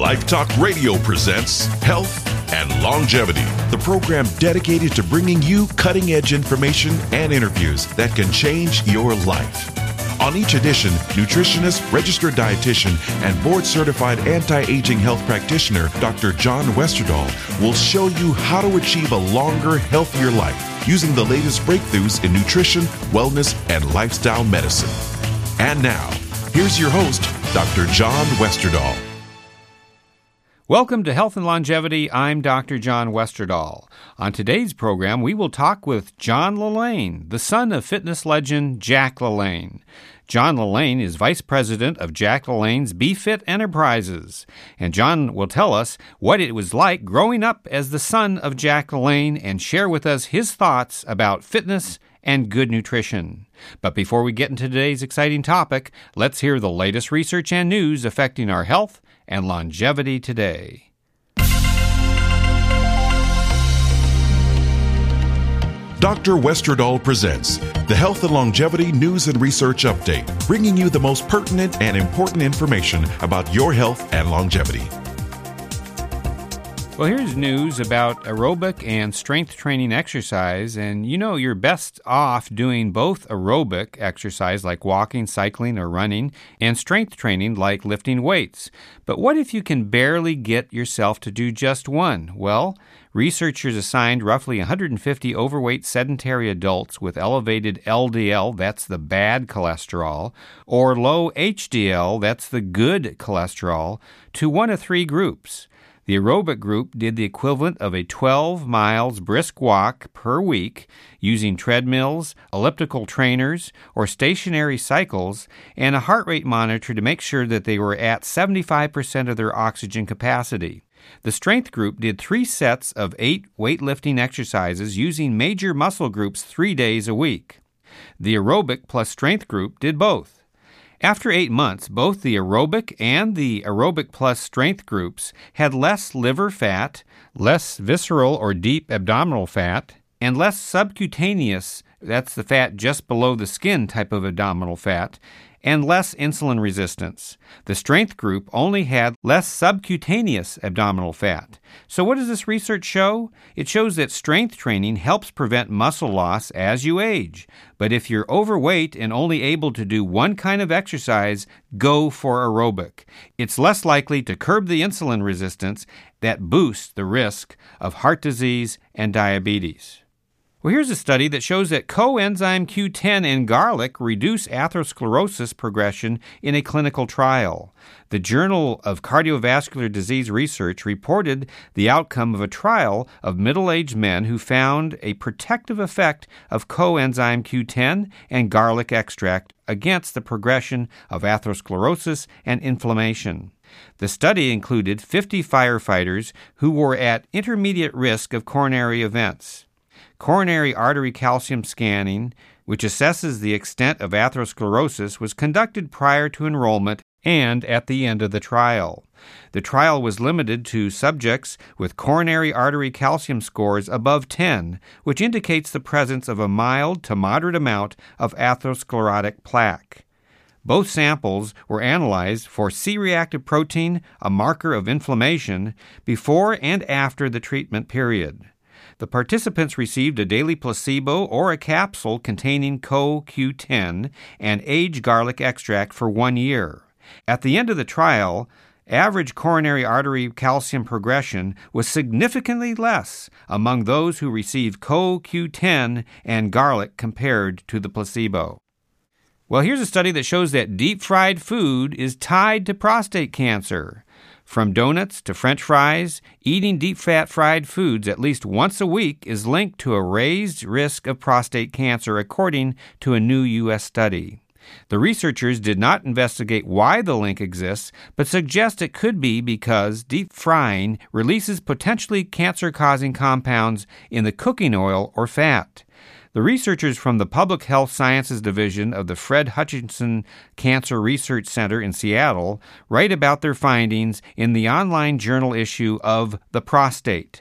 Life Talk Radio presents Health and Longevity, the program dedicated to bringing you cutting-edge information and interviews that can change your life. On each edition, nutritionist, registered dietitian, and board-certified anti-aging health practitioner, Dr. John Westerdahl, will show you how to achieve a longer, healthier life using the latest breakthroughs in nutrition, wellness, and lifestyle medicine. And now, here's your host, Dr. John Westerdahl. Welcome to Health and Longevity. I'm Dr. John Westerdahl. On today's program, we will talk with John LaLanne, the son of fitness legend Jack LaLanne. John LaLanne is Vice President of Jack LaLanne's BeFit Enterprises, and John will tell us what it was like growing up as the son of Jack LaLanne and share with us his thoughts about fitness and good nutrition. But before we get into today's exciting topic, let's hear the latest research and news affecting our health and longevity today. Dr. Westerdahl presents the Health and Longevity News and Research Update, bringing you the most pertinent and important information about your health and longevity. Well, here's news about aerobic and strength training exercise, and you know you're best off doing both aerobic exercise like walking, cycling, or running, and strength training like lifting weights. But what if you can barely get yourself to do just one? Well, researchers assigned roughly 150 overweight sedentary adults with elevated LDL, that's the bad cholesterol, or low HDL, that's the good cholesterol, to one of three groups. The aerobic group did the equivalent of a 12 miles brisk walk per week using treadmills, elliptical trainers, or stationary cycles, and a heart rate monitor to make sure that they were at 75% of their oxygen capacity. The strength group did 3 sets of 8 weightlifting exercises using major muscle groups 3 days a week. The aerobic plus strength group did both. After 8 months, both the aerobic and the aerobic plus strength groups had less liver fat, less visceral or deep abdominal fat, and less subcutaneous, that's the fat just below the skin type of abdominal fat, and less insulin resistance. The strength group only had less subcutaneous abdominal fat. So what does this research show? It shows that strength training helps prevent muscle loss as you age. But if you're overweight and only able to do one kind of exercise, go for aerobic. It's less likely to curb the insulin resistance that boosts the risk of heart disease and diabetes. Well, here's a study that shows that coenzyme Q10 in garlic reduce atherosclerosis progression in a clinical trial. The Journal of Cardiovascular Disease Research reported the outcome of a trial of middle-aged men who found a protective effect of coenzyme Q10 and garlic extract against the progression of atherosclerosis and inflammation. The study included 50 firefighters who were at intermediate risk of coronary events. Coronary artery calcium scanning, which assesses the extent of atherosclerosis, was conducted prior to enrollment and at the end of the trial. The trial was limited to subjects with coronary artery calcium scores above 10, which indicates the presence of a mild to moderate amount of atherosclerotic plaque. Both samples were analyzed for C-reactive protein, a marker of inflammation, before and after the treatment period. The participants received a daily placebo or a capsule containing CoQ10 and aged garlic extract for 1 year. At the end of the trial, average coronary artery calcium progression was significantly less among those who received CoQ10 and garlic compared to the placebo. Well, here's a study that shows that deep-fried food is tied to prostate cancer. From donuts to French fries, eating deep-fat fried foods at least once a week is linked to a raised risk of prostate cancer, according to a new U.S. study. The researchers did not investigate why the link exists, but suggest it could be because deep frying releases potentially cancer-causing compounds in the cooking oil or fat. The researchers from the Public Health Sciences Division of the Fred Hutchinson Cancer Research Center in Seattle write about their findings in the online journal issue of The Prostate.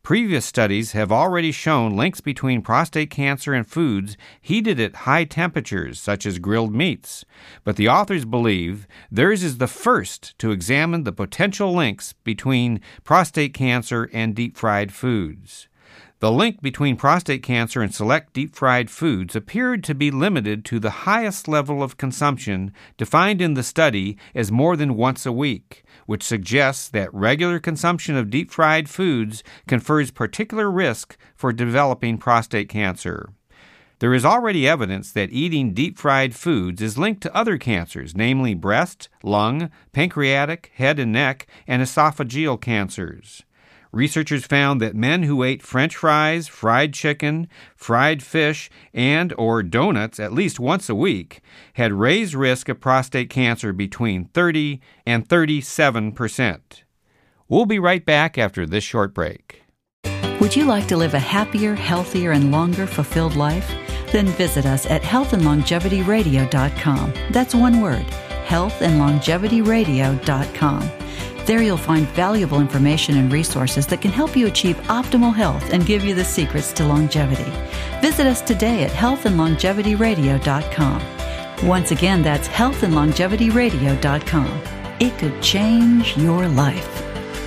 Previous studies have already shown links between prostate cancer and foods heated at high temperatures, such as grilled meats. But the authors believe theirs is the first to examine the potential links between prostate cancer and deep-fried foods. The link between prostate cancer and select deep-fried foods appeared to be limited to the highest level of consumption, defined in the study as more than once a week, which suggests that regular consumption of deep-fried foods confers particular risk for developing prostate cancer. There is already evidence that eating deep-fried foods is linked to other cancers, namely breast, lung, pancreatic, head and neck, and esophageal cancers. Researchers found that men who ate French fries, fried chicken, fried fish, and or donuts at least once a week had raised risk of prostate cancer between 30 and 37%. We'll be right back after this short break. Would you like to live a happier, healthier, and longer fulfilled life? Then visit us at healthandlongevityradio.com. That's one word, healthandlongevityradio.com. There you'll find valuable information and resources that can help you achieve optimal health and give you the secrets to longevity. Visit us today at healthandlongevityradio.com. Once again, that's healthandlongevityradio.com. It could change your life.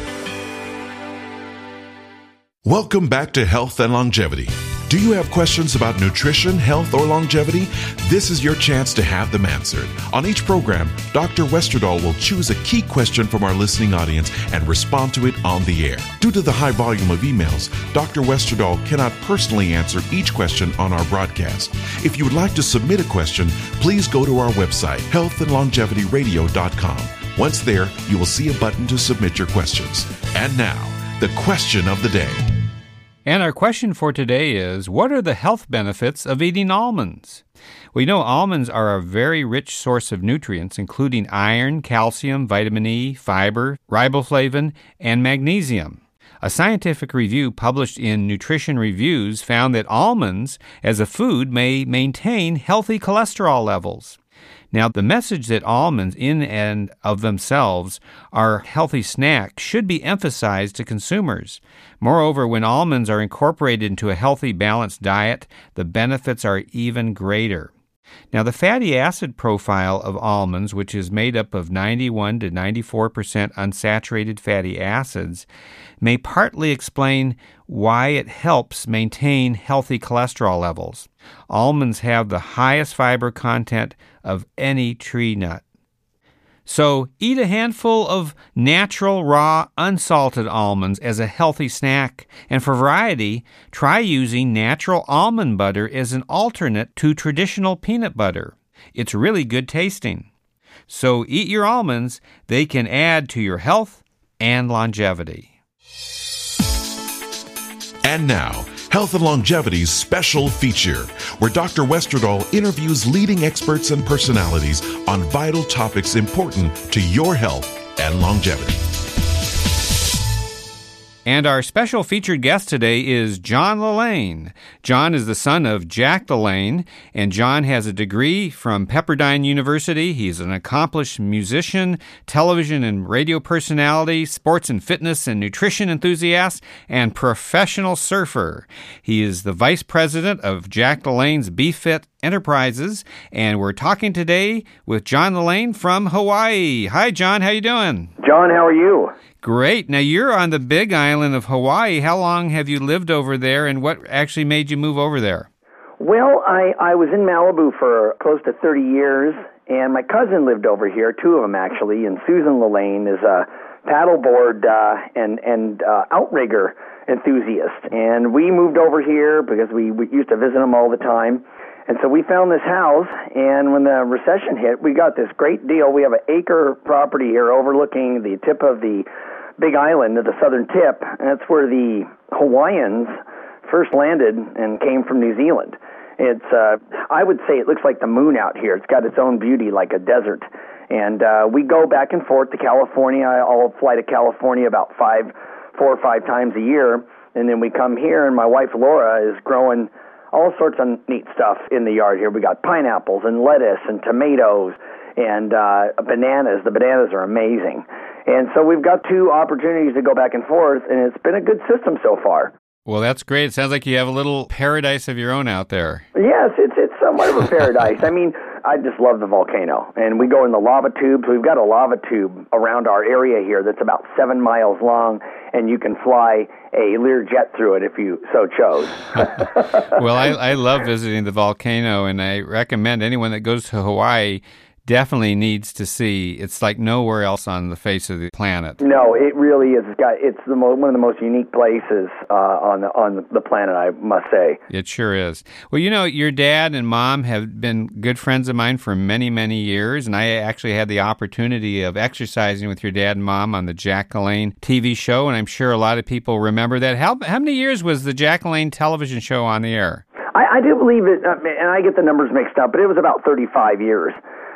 Welcome back to Health and Longevity. Do you have questions about nutrition, health, or longevity? This is your chance to have them answered. On each program, Dr. Westerdahl will choose a key question from our listening audience and respond to it on the air. Due to the high volume of emails, Dr. Westerdahl cannot personally answer each question on our broadcast. If you would like to submit a question, please go to our website, healthandlongevityradio.com. Once there, you will see a button to submit your questions. And now, the question of the day. And our question for today is, what are the health benefits of eating almonds? We know almonds are a very rich source of nutrients, including iron, calcium, vitamin E, fiber, riboflavin, and magnesium. A scientific review published in Nutrition Reviews found that almonds, as a food, may maintain healthy cholesterol levels. Now, the message that almonds in and of themselves are a healthy snack should be emphasized to consumers. Moreover, when almonds are incorporated into a healthy, balanced diet, the benefits are even greater. Now, the fatty acid profile of almonds, which is made up of 91 to 94% unsaturated fatty acids, may partly explain why it helps maintain healthy cholesterol levels. Almonds have the highest fiber content of any tree nut. So eat a handful of natural, raw, unsalted almonds as a healthy snack. And for variety, try using natural almond butter as an alternate to traditional peanut butter. It's really good tasting. So eat your almonds. They can add to your health and longevity. And now, Health and Longevity's special feature, where Dr. Westerdahl interviews leading experts and personalities on vital topics important to your health and longevity. And our special featured guest today is John Lillane. John is the son of Jack Lillane, and John has a degree from Pepperdine University. He's an accomplished musician, television and radio personality, sports and fitness and nutrition enthusiast, and professional surfer. He is the vice president of Jack Lillane's BeFit Enterprises, and we're talking today with John Lillane from Hawaii. Hi, John. How you doing? John, how are you? Great. Now, you're on the big island of Hawaii. How long have you lived over there, and what actually made you move over there? Well, I was in Malibu for close to 30 years, and my cousin lived over here, two of them actually, and Susan Lillane is a paddleboard and outrigger enthusiast. And we moved over here because we used to visit them all the time. And so we found this house, and when the recession hit, we got this great deal. We have an acre property here overlooking the tip of the Big Island at the southern tip. And that's where the Hawaiians first landed and came from New Zealand. It's, I would say it looks like the moon out here. It's got its own beauty like a desert. And we go back and forth to California. I'll fly to California about 4 or 5 times a year. And then we come here, and my wife Laura is growing all sorts of neat stuff in the yard here. We got pineapples and lettuce and tomatoes and bananas. The bananas are amazing. And so we've got 2 opportunities to go back and forth, and it's been a good system so far. Well, that's great. It sounds like you have a little paradise of your own out there. Yes, it's somewhat of a paradise. I mean, I just love the volcano. And we go in the lava tubes. We've got a lava tube around our area here that's about 7 miles long, and you can fly a Learjet through it if you so chose. Well, I love visiting the volcano, and I recommend anyone that goes to Hawaii definitely needs to see. It's like nowhere else on the face of the planet. No, it really is. It's one of the most unique places on the planet, I must say. It sure is. Well, your dad and mom have been good friends of mine for many, many years, and I actually had the opportunity of exercising with your dad and mom on the Jack LaLanne TV show, and I'm sure a lot of people remember that. How many years was the Jack LaLanne television show on the air? I do believe it, and I get the numbers mixed up, but it was about 35 years.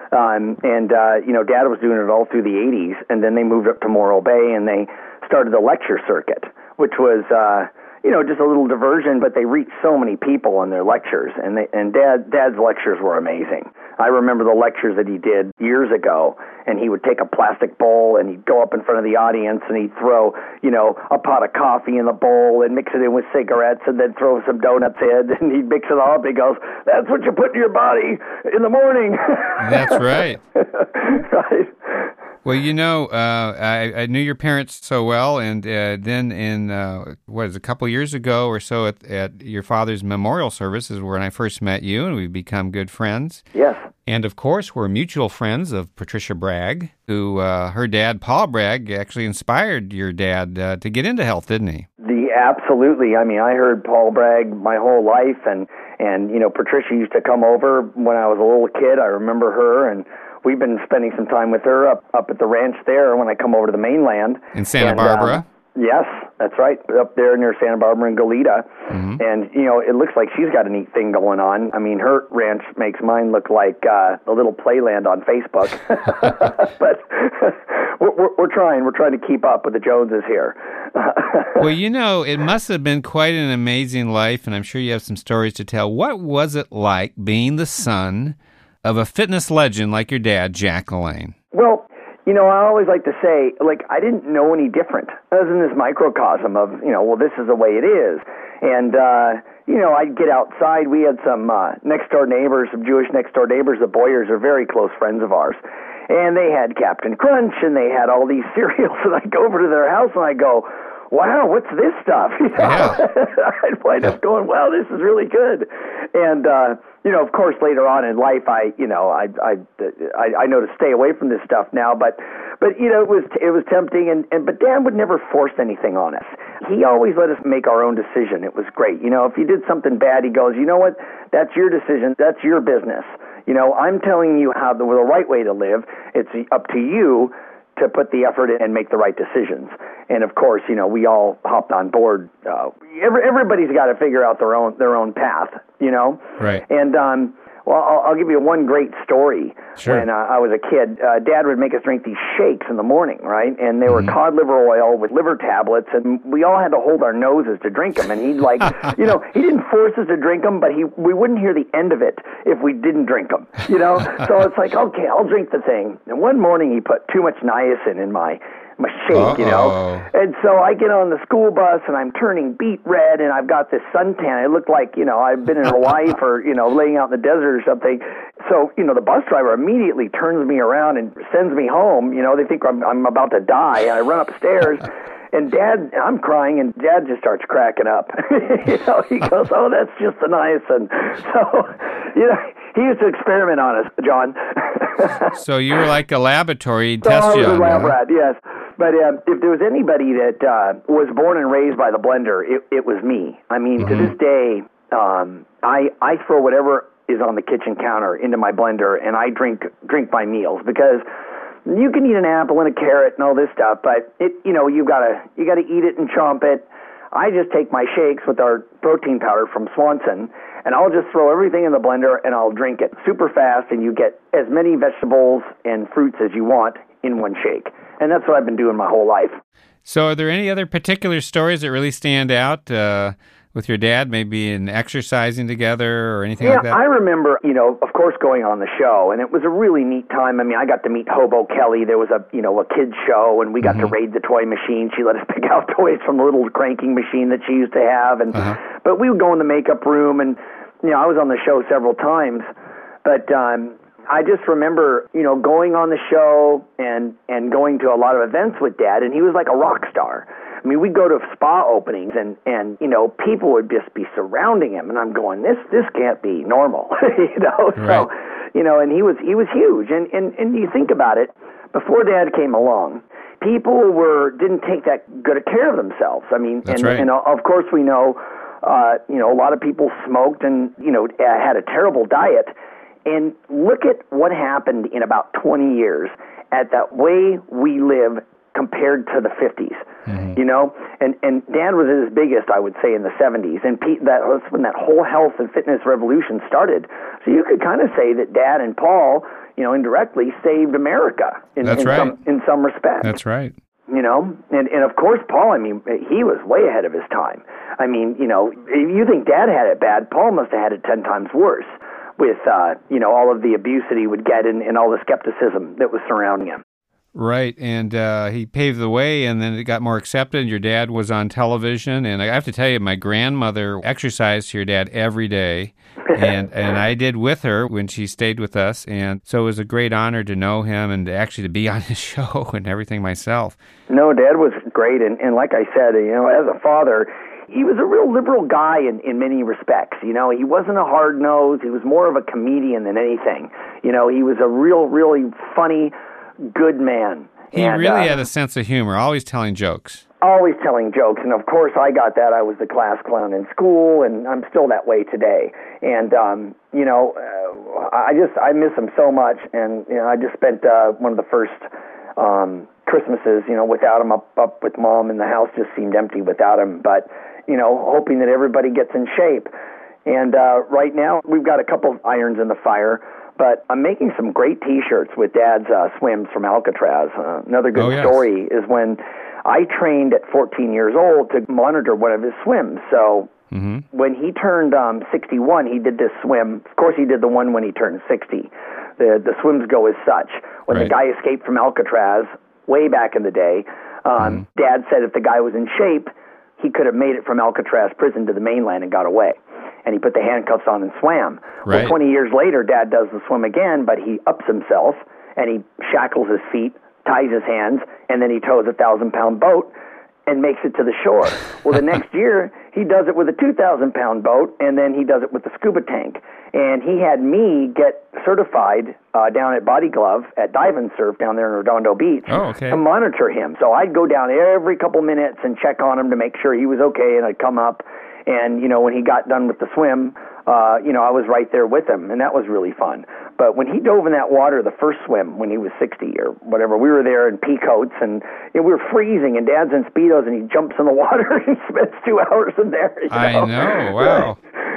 Dad was doing it all through the 80s, and then they moved up to Morro Bay, and they started the lecture circuit, which was, just a little diversion, but they reached so many people in their lectures, and Dad's lectures were amazing. I remember the lectures that he did years ago, and he would take a plastic bowl, and he'd go up in front of the audience, and he'd throw, a pot of coffee in the bowl and mix it in with cigarettes, and then throw some donuts in, and he'd mix it all up. He goes, "That's what you put in your body in the morning." That's right. Right. Well, I knew your parents so well, and then in, a couple years ago or so at your father's memorial service is when I first met you, and we've become good friends. Yes. And, of course, we're mutual friends of Patricia Bragg, who, her dad, Paul Bragg, actually inspired your dad to get into health, didn't he? Absolutely. I mean, I heard Paul Bragg my whole life, and Patricia used to come over when I was a little kid. I remember her, and we've been spending some time with her up at the ranch there when I come over to the mainland. In Santa Barbara? Yes, that's right, up there near Santa Barbara and Goleta. Mm-hmm. And, it looks like she's got a neat thing going on. I mean, her ranch makes mine look like a little playland on Facebook. But we're trying. We're trying to keep up with the Joneses here. Well, it must have been quite an amazing life, and I'm sure you have some stories to tell. What was it like being the son of a fitness legend like your dad, Jack LaLanne? Well, I always like to say, I didn't know any different. I was in this microcosm of, this is the way it is. And, I'd get outside. We had some next-door neighbors, some Jewish next-door neighbors. The Boyers are very close friends of ours. And they had Captain Crunch, and they had all these cereals. And I'd go over to their house, and I'd go, "Wow, what's this stuff?" Yeah. I'd wind up going, "Wow, this is really good." And of course, later on in life, I know to stay away from this stuff now. But it was tempting, but Dad would never force anything on us. He always let us make our own decision. It was great. If you did something bad, he goes, "You know what? That's your decision. That's your business. I'm telling you the right way to live. It's up to you to put the effort in and make the right decisions." And of course, we all hopped on board. Everybody's got to figure out their own path, Right. And I'll give you one great story. Sure. When I was a kid, Dad would make us drink these shakes in the morning, right? And they were cod liver oil with liver tablets, and we all had to hold our noses to drink them. And he'd he didn't force us to drink them, but we wouldn't hear the end of it if we didn't drink them, So it's like, okay, I'll drink the thing. And one morning he put too much niacin in my shake, And so I get on the school bus, and I'm turning beet red, and I've got this suntan. It looked like, I've been in Hawaii for, laying out in the desert or something. So, the bus driver immediately turns me around and sends me home. They think I'm about to die, and I run upstairs. And Dad, I'm crying, and Dad just starts cracking up. He goes, "Oh, that's just the niacin." So, he used to experiment on us, John. So you were like a laboratory So test I was young, a lab rat, yes. But if there was anybody that was born and raised by the blender, it was me. I mean, to this day, I throw whatever is on the kitchen counter into my blender, and I drink my meals, because you can eat an apple and a carrot and all this stuff, but you gotta eat it and chomp it. I just take my shakes with our protein powder from Swanson, and I'll just throw everything in the blender, and I'll drink it super fast, and you get as many vegetables and fruits as you want in one shake. And that's what I've been doing my whole life. So are there any other particular stories that really stand out with your dad, maybe in exercising together or anything like that? Yeah, I remember, of course, going on the show, and it was a really neat time. I mean, I got to meet Hobo Kelly. There was a kid's show, and we got to raid the toy machine. She let us pick out toys from the little cranking machine that she used to have. And But we would go in the makeup room, and, I was on the show several times. But I just remember, going on the show and going to a lot of events with Dad, and he was like a rock star. I mean, we'd go to spa openings, and people would just be surrounding him, and I'm going, this can't be normal, Right. So, and he was huge, and you think about it, before Dad came along, people didn't take that good a care of themselves. I mean, That's right. And of course we know, a lot of people smoked and had a terrible diet. And look at what happened in about 20 years at that way we live compared to the 50s, and Dad was at his biggest, I would say, in the 70s, and that was when that whole health and fitness revolution started. So you could kind of say that Dad and Paul, indirectly saved America in some respect. That's right. And of course, Paul, I mean, he was way ahead of his time. I mean, if you think Dad had it bad, Paul must have had it 10 times worse with, all of the abuse that he would get and all the skepticism that was surrounding him. Right, and he paved the way, and then it got more accepted. Your dad was on television, and I have to tell you, my grandmother exercised your dad every day, and I did with her when she stayed with us, and so it was a great honor to know him and actually to be on his show and everything myself. No, Dad was great, and like I said, as a father, he was a real liberal guy in many respects. He wasn't a hard nose. He was more of a comedian than anything. He was a really funny, good man. He really had a sense of humor, always telling jokes. Always telling jokes, and of course I got that. I was the class clown in school, and I'm still that way today. And I miss him so much, and I just spent one of the first Christmases, without him up with Mom, and the house just seemed empty without him. But hoping that everybody gets in shape. And right now we've got a couple of irons in the fire. But I'm making some great T-shirts with Dad's swims from Alcatraz. Another good story is when I trained at 14 years old to monitor one of his swims. So when he turned 61, he did this swim. Of course, he did the one when he turned 60. The swims go as such. When the guy escaped from Alcatraz way back in the day, Dad said if the guy was in shape, he could have made it from Alcatraz prison to the mainland and got away. And he put the handcuffs on and swam. Right. Well, 20 years later, Dad does the swim again, but he ups himself, and he shackles his feet, ties his hands, and then he tows a 1,000-pound boat and makes it to the shore. Well, the next year, he does it with a 2,000-pound boat, and then he does it with the scuba tank. And he had me get certified down at Body Glove at Dive and Surf down there in Redondo Beach to monitor him. So I'd go down every couple minutes and check on him to make sure he was okay, and I'd come up. And, when he got done with the swim, I was right there with him, and that was really fun. But when he dove in that water, the first swim, when he was 60 or whatever, we were there in pea coats, and we were freezing, and Dad's in Speedos, and he jumps in the water and spends 2 hours in there. I know, wow.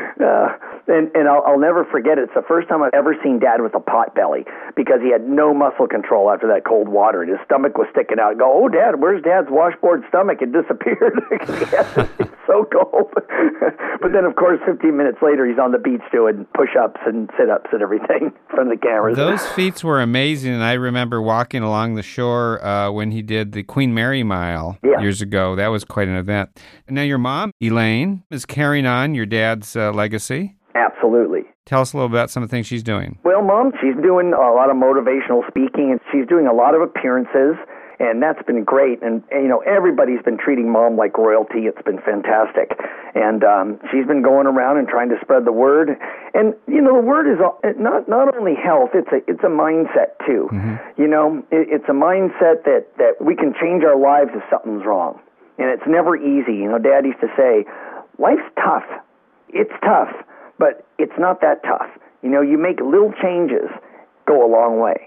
And I'll never forget it. It's the first time I've ever seen Dad with a pot belly because he had no muscle control after that cold water. And his stomach was sticking out. I go, oh, Dad, where's Dad's washboard stomach? It disappeared. It's so cold. But then, of course, 15 minutes later, he's on the beach doing push-ups and sit-ups and everything in front of the cameras. Those feats were amazing. And I remember walking along the shore when he did the Queen Mary Mile years ago. That was quite an event. And now your mom, Elaine, is carrying on your dad's legacy. Absolutely. Tell us a little about some of the things she's doing. Well, Mom, she's doing a lot of motivational speaking, and she's doing a lot of appearances, and that's been great. And everybody's been treating Mom like royalty. It's been fantastic. And she's been going around and trying to spread the word. And, the word is not only health, it's a mindset, too. It's a mindset that we can change our lives if something's wrong. And it's never easy. Dad used to say, life's tough. It's tough. But it's not that tough. You make little changes go a long way,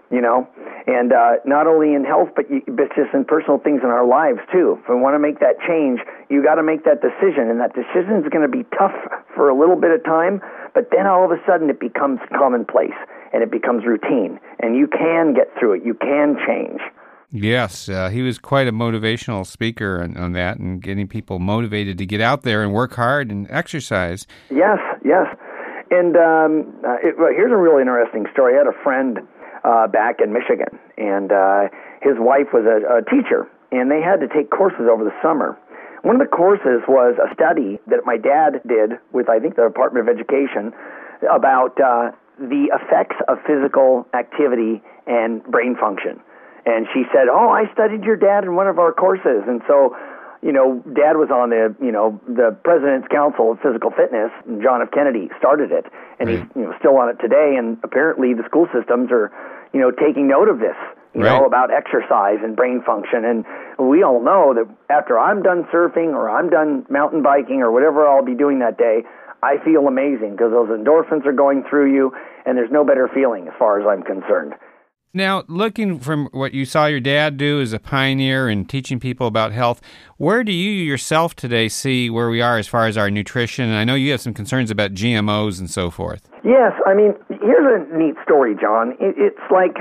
and not only in health, but just in personal things in our lives, too. If we want to make that change, you got to make that decision, and that decision is going to be tough for a little bit of time, but then all of a sudden it becomes commonplace, and it becomes routine, and you can get through it. You can change. Yes, he was quite a motivational speaker on that and getting people motivated to get out there and work hard and exercise. Yes, yes. And here's a really interesting story. I had a friend back in Michigan, and his wife was a teacher, and they had to take courses over the summer. One of the courses was a study that my dad did with, I think, the Department of Education about the effects of physical activity and brain function. And she said, I studied your dad in one of our courses. And so, Dad was on the President's Council of Physical Fitness, and John F. Kennedy started it. And he's still on it today. And apparently the school systems are, taking note of this, about exercise and brain function. And we all know that after I'm done surfing or I'm done mountain biking or whatever I'll be doing that day, I feel amazing because those endorphins are going through you, and there's no better feeling as far as I'm concerned. Now, looking from what you saw your dad do as a pioneer in teaching people about health, where do you yourself today see where we are as far as our nutrition? And I know you have some concerns about GMOs and so forth. Yes, I mean, here's a neat story, John. It's like,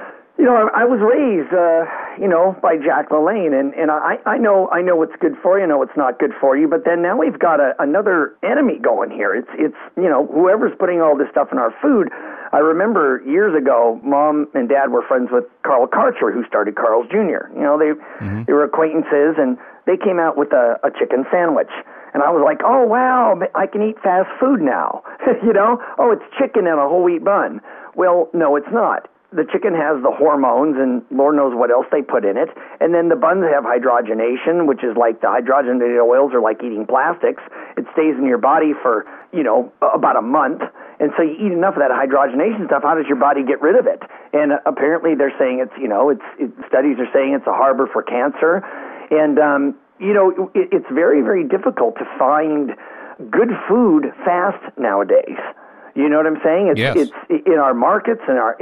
I was raised, by Jack LaLanne, and I know what's good for you, I know what's not good for you, but then now we've got another enemy going here. It's whoever's putting all this stuff in our food. I remember years ago, Mom and Dad were friends with Carl Karcher, who started Carl's Jr. They were acquaintances, and they came out with a chicken sandwich. And I was like, oh, wow, I can eat fast food now. It's chicken and a whole wheat bun. Well, no, it's not. The chicken has the hormones, and Lord knows what else they put in it. And then the buns have hydrogenation, which is like the hydrogenated oils are like eating plastics. It stays in your body for, about a month. And so you eat enough of that hydrogenation stuff, how does your body get rid of it? And apparently they're saying studies are saying it's a harbor for cancer. And, it's very, very difficult to find good food fast nowadays. You know what I'm saying? It's in our markets,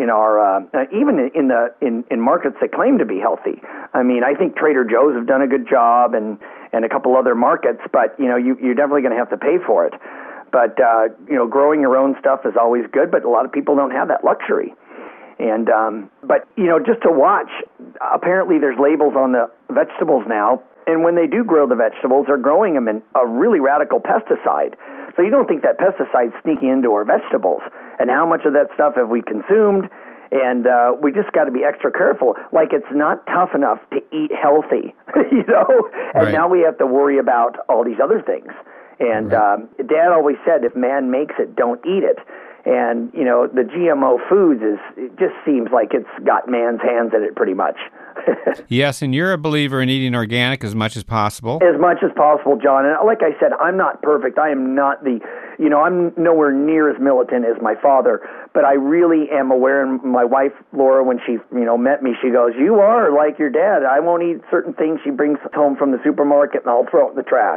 even in markets that claim to be healthy. I mean, I think Trader Joe's have done a good job, and a couple other markets, but you're definitely going to have to pay for it. But growing your own stuff is always good, but a lot of people don't have that luxury. And but just to watch, apparently there's labels on the vegetables now, and when they do grow the vegetables, they're growing them in a really radical pesticide. So you don't think that pesticide's sneaking into our vegetables. And how much of that stuff have we consumed? And we just got to be extra careful. Like, it's not tough enough to eat healthy, And now we have to worry about all these other things. And Dad always said, if man makes it, don't eat it. And, the GMO foods it just seems like it's got man's hands in it pretty much. Yes, and you're a believer in eating organic as much as possible. As much as possible, John. And like I said, I'm not perfect. I am not I'm nowhere near as militant as my father, but I really am aware. And my wife, Laura, when she, met me, she goes, you are like your dad. I won't eat certain things she brings home from the supermarket, and I'll throw it in the trash.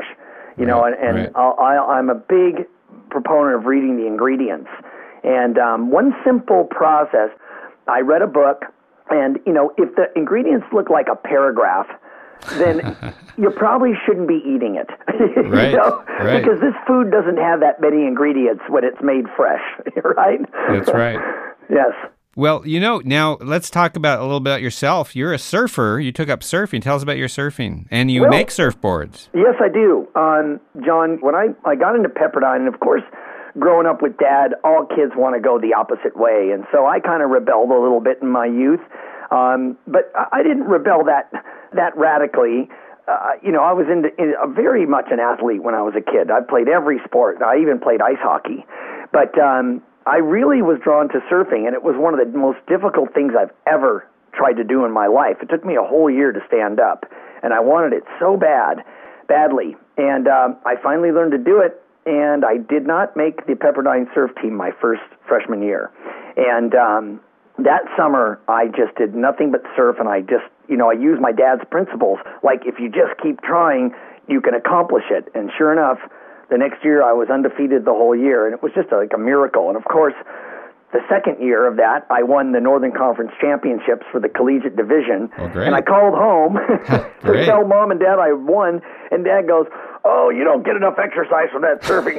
I'm a big proponent of reading the ingredients. And one simple process, I read a book, and, if the ingredients look like a paragraph, then you probably shouldn't be eating it. Right. Because this food doesn't have that many ingredients when it's made fresh, right? That's right. Yes. Well, now let's talk about a little bit about yourself. You're a surfer. You took up surfing. Tell us about your surfing. And you make surfboards. Yes, I do. John, when I got into Pepperdine, and of course, growing up with Dad, all kids want to go the opposite way. And so I kind of rebelled a little bit in my youth. But I didn't rebel that radically. I was very much an athlete when I was a kid. I played every sport. I even played ice hockey. But I really was drawn to surfing, and it was one of the most difficult things I've ever tried to do in my life. It took me a whole year to stand up, and I wanted it so badly. And I finally learned to do it, and I did not make the Pepperdine surf team my first freshman year. And that summer, I just did nothing but surf, and I just, I used my dad's principles. Like, if you just keep trying, you can accomplish it. And sure enough, the next year I was undefeated the whole year, and it was just like a miracle. And of course, the second year of that, I won the Northern Conference Championships for the collegiate division. Oh, great. And I called home to tell Mom and Dad I won, and Dad goes, oh, you don't get enough exercise from that surfing.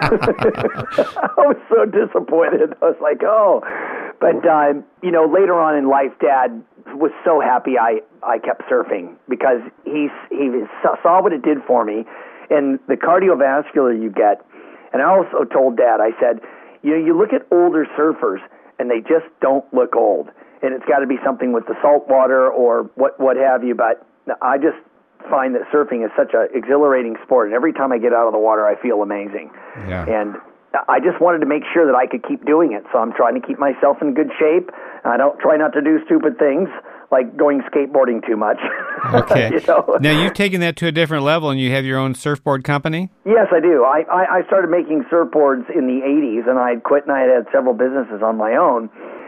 I was so disappointed. I was like, oh. But, later on in life, Dad was so happy I I kept surfing because he saw what it did for me and the cardiovascular you get. And I also told Dad, I said, you look at older surfers and they just don't look old. And it's got to be something with the salt water or what have you. But I just find that surfing is such an exhilarating sport. And every time I get out of the water, I feel amazing. Yeah. And I just wanted to make sure that I could keep doing it. So I'm trying to keep myself in good shape. I don't try not to do stupid things like going skateboarding too much. Okay. Now, you've taken that to a different level, and you have your own surfboard company? Yes, I do. I started making surfboards in the 80s, and I had quit, and I had several businesses on my own.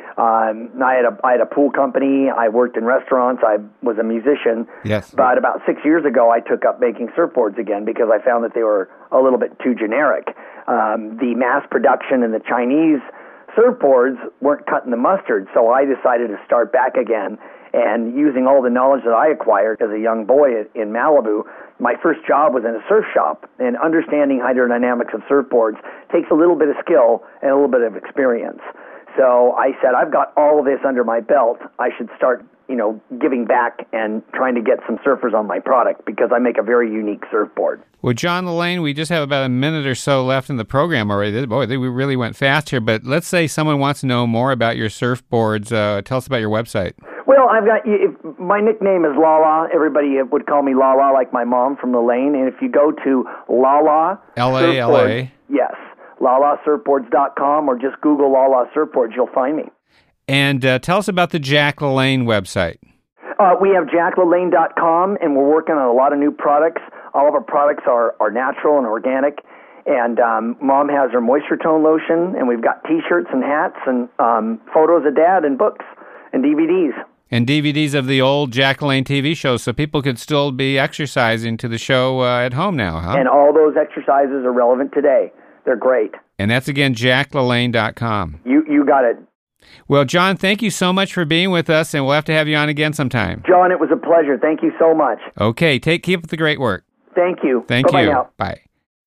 I had a pool company. I worked in restaurants. I was a musician. Yes. But about 6 years ago, I took up making surfboards again because I found that they were a little bit too generic. The mass production and the Chinese surfboards weren't cutting the mustard, so I decided to start back again. And using all the knowledge that I acquired as a young boy in Malibu, my first job was in a surf shop. And understanding hydrodynamics of surfboards takes a little bit of skill and a little bit of experience. So I said, I've got all of this under my belt. I should start, giving back and trying to get some surfers on my product because I make a very unique surfboard. Well, John Lillane, we just have about a minute or so left in the program already. Boy, we really went fast here. But let's say someone wants to know more about your surfboards. Tell us about your website. Well, my nickname is Lala. Everybody would call me Lala, like my mom from Lillane. And if you go to Lala, Lala, yes, LalaSurfboards.com, or just Google Lala Surfboards, you'll find me. And tell us about the Jack Lillane website. We have JackLillane.com, and we're working on a lot of new products. All of our products are natural and organic. And Mom has her Moisture Tone lotion, and we've got T-shirts and hats and photos of Dad and books and DVDs. And DVDs of the old Jack Lillane TV shows, so people could still be exercising to the show at home now, huh? And all those exercises are relevant today. They're great. And that's, again, JackLillane.com. You got it. Well, John, thank you so much for being with us, and we'll have to have you on again sometime. John, it was a pleasure. Thank you so much. Okay, keep up the great work. Thank you. Thank Bye-bye you. Now. Bye.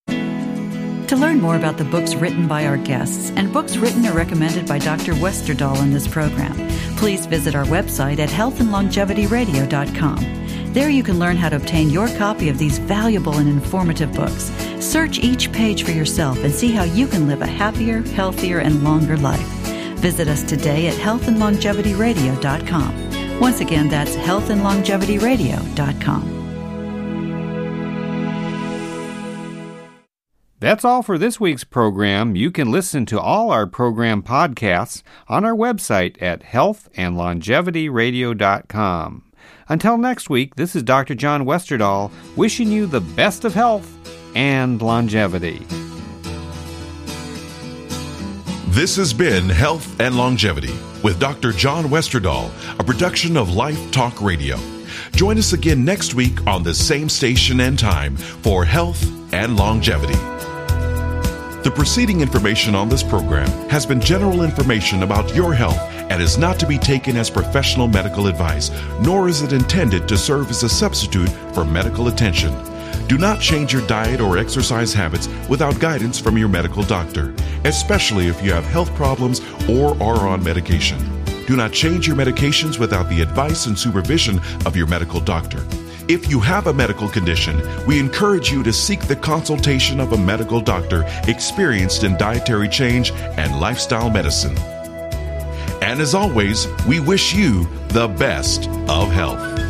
To learn more about the books written by our guests and books written or recommended by Dr. Westerdahl in this program, please visit our website at healthandlongevityradio.com. There you can learn how to obtain your copy of these valuable and informative books. Search each page for yourself and see how you can live a happier, healthier, and longer life. Visit us today at healthandlongevityradio.com. Once again, that's healthandlongevityradio.com. That's all for this week's program. You can listen to all our program podcasts on our website at healthandlongevityradio.com. Until next week, this is Dr. John Westerdahl wishing you the best of health and longevity. This has been Health and Longevity with Dr. John Westerdahl, a production of Life Talk Radio. Join us again next week on the same station and time for Health and Longevity. The preceding information on this program has been general information about your health and is not to be taken as professional medical advice, nor is it intended to serve as a substitute for medical attention. Do not change your diet or exercise habits without guidance from your medical doctor, especially if you have health problems or are on medication. Do not change your medications without the advice and supervision of your medical doctor. If you have a medical condition, we encourage you to seek the consultation of a medical doctor experienced in dietary change and lifestyle medicine. And as always, we wish you the best of health.